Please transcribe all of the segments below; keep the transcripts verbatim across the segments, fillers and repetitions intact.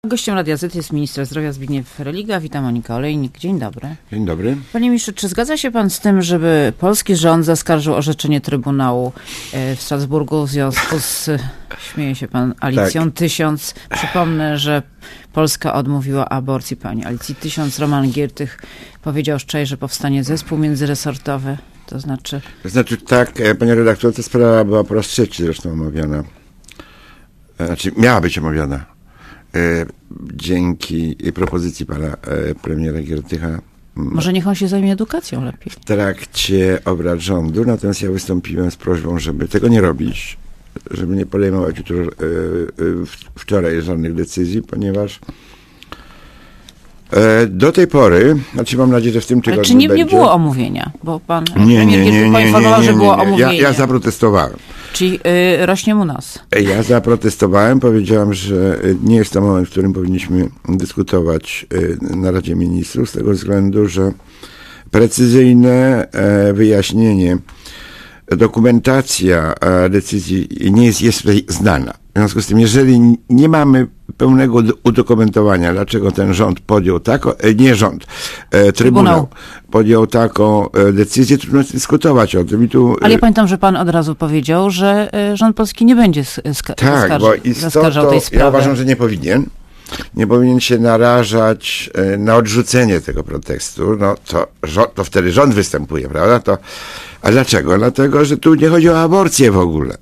Gościem Radia Z jest minister zdrowia Zbigniew Religa. Witam, Monika Olejnik. Dzień dobry. Dzień dobry. Panie ministrze, czy zgadza się pan z tym, żeby polski rząd zaskarżył orzeczenie Trybunału w Strasburgu w związku z, śmieje się pan, Alicją tak. tysiąc? Przypomnę, że Polska odmówiła aborcji pani Alicji tysiąc. Roman Giertych powiedział wczoraj, że powstanie zespół międzyresortowy. To znaczy... To znaczy tak, panie redaktor, ta sprawa była po raz trzeci zresztą omawiana. Znaczy miała być omawiana. Dzięki propozycji pana premiera Giertycha. Może niech on się zajmie edukacją lepiej. W trakcie obrad rządu, natomiast ja wystąpiłem z prośbą, żeby tego nie robić, żeby nie podejmować jutro, wczoraj żadnych decyzji, ponieważ do tej pory, znaczy mam nadzieję, że w tym tygodniu Ale czy nie, będzie... nie było omówienia? Bo pan nie, nie, nie, nie, nie, poinformował, nie, nie, że było nie. omówienie. Ja, ja zaprotestowałem. Czyli y, rośnie mu nos. Ja zaprotestowałem, powiedziałem, że nie jest to moment, w którym powinniśmy dyskutować na Radzie Ministrów, z tego względu, że precyzyjne wyjaśnienie, dokumentacja decyzji nie jest jeszcze znana. W związku z tym, jeżeli nie mamy pełnego udokumentowania, dlaczego ten rząd podjął taką, nie rząd, e, Trybunał podjął taką e, decyzję, trudno dyskutować o tym. I tu, Ale ja pamiętam, że pan od razu powiedział, że e, rząd polski nie będzie ska- tak, zaskarży- bo istotą, zaskarżał tej sprawy. Ja uważam, że nie powinien. Nie powinien się narażać e, na odrzucenie tego protestu. No to, rząd, to wtedy rząd występuje, prawda? To, a dlaczego? Dlatego, że tu nie chodzi o aborcję w ogóle.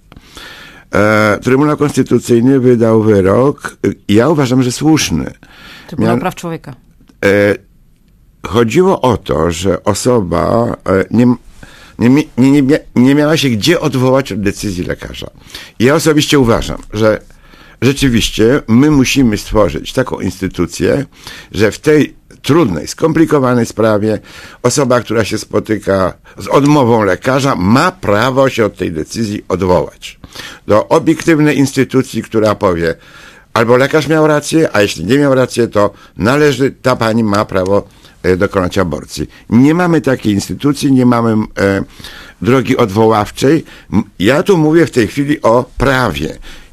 E, Trybunał Konstytucyjny wydał wyrok, ja uważam, że słuszny. Trybunał Mian, Praw Człowieka. E, chodziło o to, że osoba e, nie, nie, nie, nie, nie miała się gdzie odwołać od decyzji lekarza. Ja osobiście uważam, że rzeczywiście my musimy stworzyć taką instytucję, że w tej trudnej, skomplikowanej sprawie osoba, która się spotyka z odmową lekarza, ma prawo się od tej decyzji odwołać. Do obiektywnej instytucji, która powie, albo lekarz miał rację, a jeśli nie miał rację, to należy, ta pani ma prawo e, dokonać aborcji. Nie mamy takiej instytucji, nie mamy e, drogi odwoławczej. Ja tu mówię w tej chwili o prawie.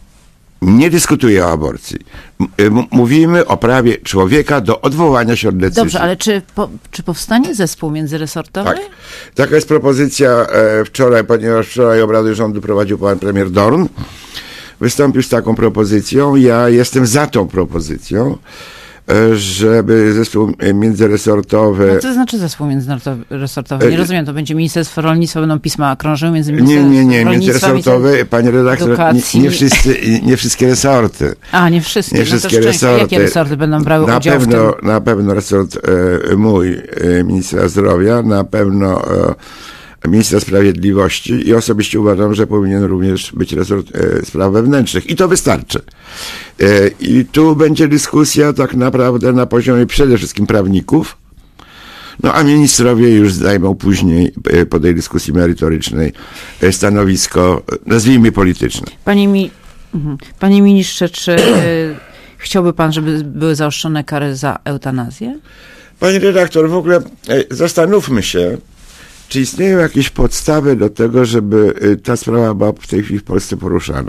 Nie dyskutuję o aborcji. M- mówimy o prawie człowieka do odwołania się od decyzji. Dobrze, ale czy, po, czy powstanie zespół międzyresortowy? Tak. Taka jest propozycja e, wczoraj, ponieważ wczoraj obrady rządu prowadził pan premier Dorn. Wystąpił z taką propozycją. Ja jestem za tą propozycją, e, żeby zespół międzyresortowy... A co to znaczy zespół międzyresortowy? Nie e, rozumiem, to będzie Ministerstwo Rolnictwa, będą pisma krążyły między Nie, Ministerstwem nie, nie, międzyresortowy, panie redaktor, nie, nie, wszyscy, nie wszystkie resorty. A, nie wszystkie. Nie wszystkie no to resorty. Jakie resorty będą brały na udział pewno, w tym? Na pewno resort e, mój, e, ministra zdrowia, na pewno e, ministra sprawiedliwości i osobiście uważam, że powinien również być resort e, spraw wewnętrznych. I to wystarczy. E, I tu będzie dyskusja tak naprawdę na poziomie przede wszystkim prawników, no a ministrowie już zajmą później e, po tej dyskusji merytorycznej e, stanowisko, nazwijmy polityczne. Panie, mi, Panie ministrze, czy e, chciałby pan, żeby były zaostrzone kary za eutanazję? Panie redaktor, w ogóle e, zastanówmy się, czy istnieją jakieś podstawy do tego, żeby ta sprawa była w tej chwili w Polsce poruszana?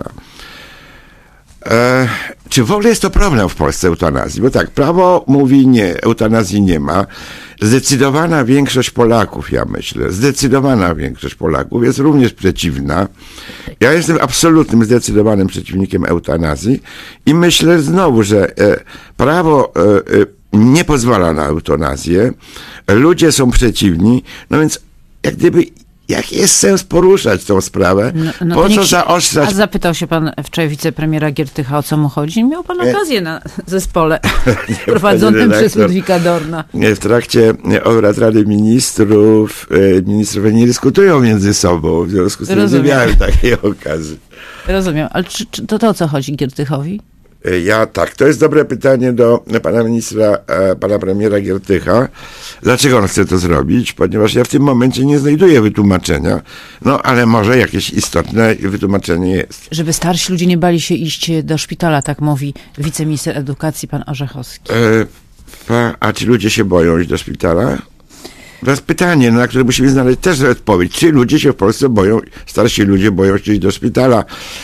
E, czy w ogóle jest to problem w Polsce eutanazji? Bo tak, prawo mówi nie, eutanazji nie ma. Zdecydowana większość Polaków, ja myślę, zdecydowana większość Polaków jest również przeciwna. Ja jestem absolutnym, zdecydowanym przeciwnikiem eutanazji i myślę znowu, że e, prawo e, e, nie pozwala na eutanazję. Ludzie są przeciwni, no więc jak gdyby, jaki jest sens poruszać tą sprawę? No, no po co zaostrzać? A zapytał się pan wczoraj wicepremiera Giertycha, o co mu chodzi? Miał pan okazję na zespole prowadzonym przez Ludwika Dorna. W trakcie obrad Rady Ministrów ministrowie nie dyskutują między sobą, w związku z tym Rozumiem. nie miałem takiej okazji. Rozumiem, ale czy, czy to, to o co chodzi Giertychowi? Ja tak, to jest dobre pytanie do pana ministra, pana premiera Giertycha. Dlaczego on chce to zrobić? Ponieważ ja w tym momencie nie znajduję wytłumaczenia. No, ale może jakieś istotne wytłumaczenie jest. Żeby starsi ludzie nie bali się iść do szpitala, tak mówi wiceminister edukacji, pan Orzechowski. E, a ci ludzie się boją iść do szpitala? To jest pytanie, na które musimy znaleźć też odpowiedź. Czy ludzie się w Polsce boją, starsi ludzie boją się iść do szpitala?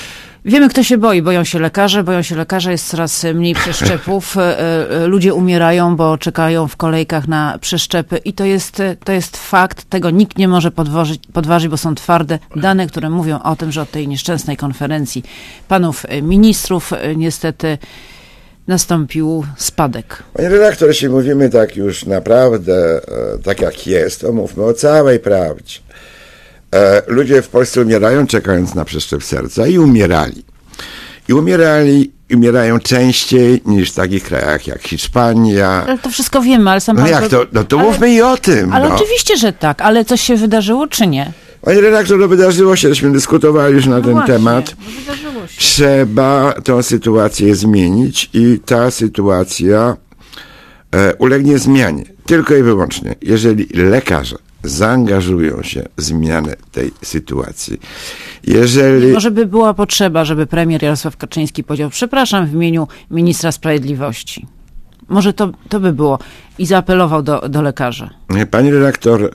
Wiemy, kto się boi. Boją się lekarze, boją się lekarze, jest coraz mniej przeszczepów. Ludzie umierają, bo czekają w kolejkach na przeszczepy i to jest, to jest fakt. Tego nikt nie może podważyć, podważyć, bo są twarde dane, które mówią o tym, że od tej nieszczęsnej konferencji panów ministrów niestety nastąpił spadek. Panie redaktor, jeśli mówimy tak już naprawdę, tak jak jest, to mówmy o całej prawdzie. Ludzie w Polsce umierają, czekając na przeszczep serca i umierali. I umierali, umierają częściej niż w takich krajach jak Hiszpania. Ale to wszystko wiemy, ale sam No pan jak to? No to ale, mówmy i o tym. Ale no. oczywiście, że tak. Ale coś się wydarzyło, czy nie? Panie redaktor, no wydarzyło się, żeśmy dyskutowali już na no ten właśnie, temat. no wydarzyło się. Trzeba tę sytuację zmienić i ta sytuacja e, ulegnie zmianie. Tylko i wyłącznie, jeżeli lekarze zaangażują się w zmianę tej sytuacji. Jeżeli... Może by była potrzeba, żeby premier Jarosław Kaczyński powiedział, przepraszam w imieniu ministra sprawiedliwości. Może to, to by było. I zaapelował do, do lekarzy. Pani redaktor,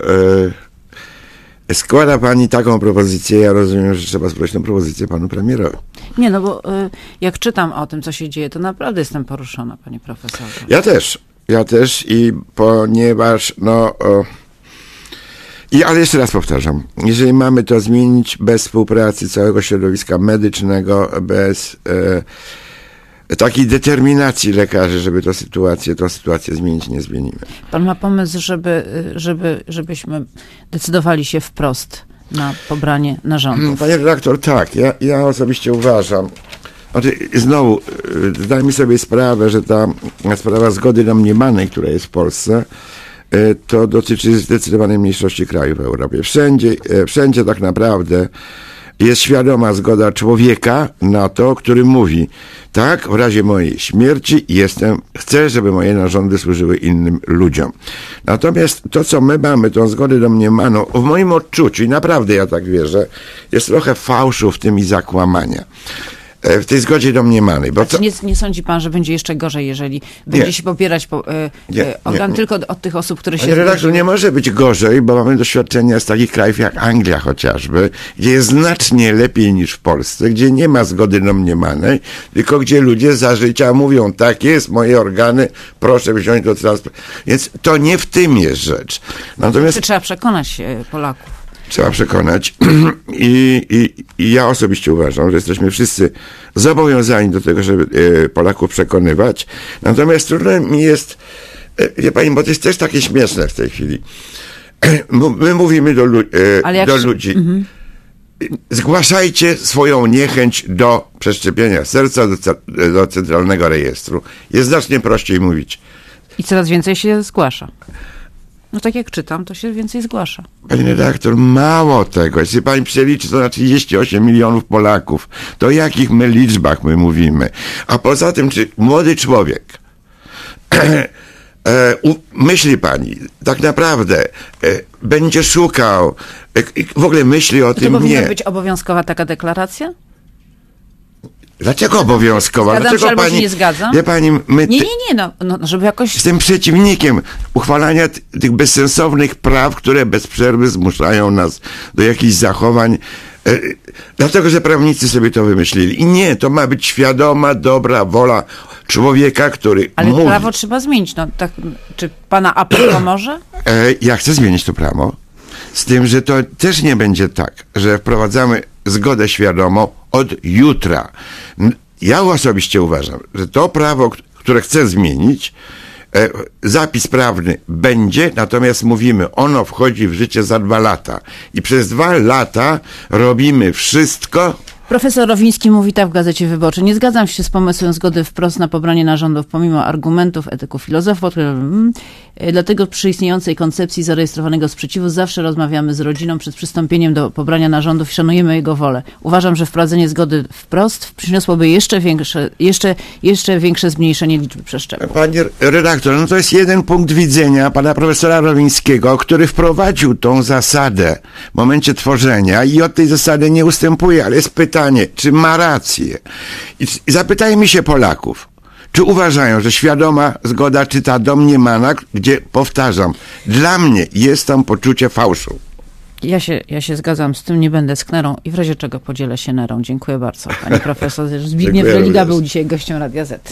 e, składa pani taką propozycję, ja rozumiem, że trzeba zgłosić tę propozycję panu premierowi. Nie, no bo y, jak czytam o tym, co się dzieje, to naprawdę jestem poruszona, panie profesorze. Ja też. Ja też i ponieważ, no... O, I, ale jeszcze raz powtarzam, jeżeli mamy to zmienić bez współpracy całego środowiska medycznego, bez e, takiej determinacji lekarzy, żeby tę sytuację, tę sytuację zmienić, nie zmienimy. Pan ma pomysł, żeby, żeby, żebyśmy decydowali się wprost na pobranie narządów? Panie redaktor, tak, ja, ja osobiście uważam, znaczy, znowu, zdajmy sobie sprawę, że ta sprawa zgody domniemanej, która jest w Polsce, to dotyczy zdecydowanej mniejszości krajów w Europie. Wszędzie, wszędzie tak naprawdę jest świadoma zgoda człowieka na to, który mówi, tak, w razie mojej śmierci jestem, chcę, żeby moje narządy służyły innym ludziom. Natomiast to, co my mamy, tą zgodę domniemaną, w moim odczuciu, i naprawdę ja tak wierzę, jest trochę fałszu w tym i zakłamania. W tej zgodzie domniemanej. Bo to... nie, nie sądzi pan, że będzie jeszcze gorzej, jeżeli będzie nie. się pobierać po, e, nie, organ nie, tylko od tych osób, które się... Panie redaktor, nie może być gorzej, bo mamy doświadczenia z takich krajów jak Anglia chociażby, gdzie jest znacznie lepiej niż w Polsce, gdzie nie ma zgody domniemanej, tylko gdzie ludzie za życia mówią, tak jest, moje organy, proszę wziąć do transplantu. Więc to nie w tym jest rzecz. Natomiast... Czy trzeba przekonać Polaków? Trzeba przekonać I, i, i ja osobiście uważam, że jesteśmy wszyscy zobowiązani do tego, żeby e, Polaków przekonywać. Natomiast trudno mi jest, e, wie pani, bo to jest też takie śmieszne w tej chwili. My mówimy do, e, do ludzi, mhm. zgłaszajcie swoją niechęć do przeszczepienia serca do, do centralnego rejestru. Jest znacznie prościej mówić. I coraz więcej się zgłasza. No tak jak czytam, to się więcej zgłasza. Pani redaktor, mało tego. Jeśli pani przeliczy to na trzydzieści osiem milionów Polaków, to o jakich my liczbach my mówimy? A poza tym, czy młody człowiek e, u, myśli pani, tak naprawdę e, będzie szukał, e, w ogóle myśli o to tym, to powinna nie. być obowiązkowa taka deklaracja? Dlaczego obowiązkowa? Zgadzam Dlaczego się, albo pani, się nie zgadzam? Wie pani, my nie, nie, nie, no, no żeby jakoś... Jestem przeciwnikiem uchwalania t- tych bezsensownych praw, które bez przerwy zmuszają nas do jakichś zachowań, e, dlatego, że prawnicy sobie to wymyślili. I nie, to ma być świadoma, dobra wola człowieka, który Ale mówi... prawo trzeba zmienić. No, tak, czy pana apel pomoże? E, ja chcę zmienić to prawo, z tym, że to też nie będzie tak, że wprowadzamy zgodę świadomą od jutra. Ja osobiście uważam, że to prawo, które chcę zmienić, e, zapis prawny będzie, natomiast mówimy, ono wchodzi w życie za dwa lata. I przez dwa lata robimy wszystko. Profesor Rowiński mówi tak w Gazecie Wyborczej. Nie zgadzam się z pomysłem zgody wprost na pobranie narządów, pomimo argumentów etyków filozofów. Dlatego przy istniejącej koncepcji zarejestrowanego sprzeciwu zawsze rozmawiamy z rodziną przed przystąpieniem do pobrania narządów i szanujemy jego wolę. Uważam, że wprowadzenie zgody wprost przyniosłoby jeszcze większe, jeszcze, jeszcze większe zmniejszenie liczby przeszczepów. Panie redaktor, no to jest jeden punkt widzenia pana profesora Rowińskiego, który wprowadził tą zasadę w momencie tworzenia i od tej zasady nie ustępuje, ale jest pytanie, czy ma rację. I, i zapytajmy się Polaków, czy uważają, że świadoma zgoda, czy ta domniemana, gdzie, powtarzam, dla mnie jest tam poczucie fałszu. Ja się, ja się zgadzam z tym, nie będę sknerą i w razie czego podzielę się nerą. Dziękuję bardzo. Pani profesor Zbigniew Religa był dzisiaj gościem Radia Z.